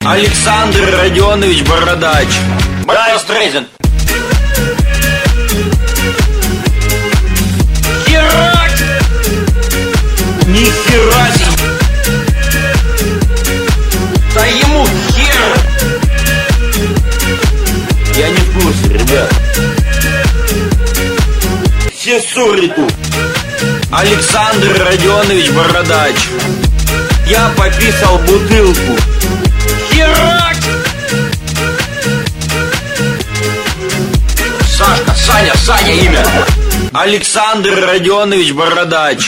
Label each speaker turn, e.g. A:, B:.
A: Александр Родионович Бородач.
B: Брайан Стрейзен.
A: Херак! Нихера себе! Да ему хер! Я не в курсе, ребят. Все ссоры тут. Александр Родионович Бородач. Я пописал бутылку. Херак!
B: Сашка, Саня имя.
A: Александр Родионович Бородач.